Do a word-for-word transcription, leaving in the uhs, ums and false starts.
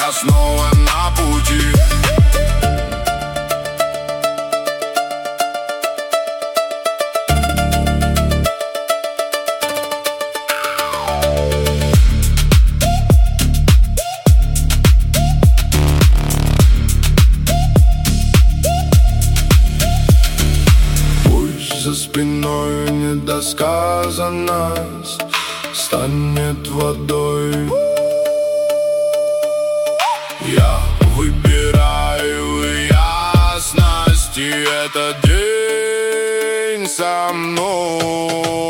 я снова на пути. За спиной недосказанность станет водой. Я выбираю ясность, и этот день со мной.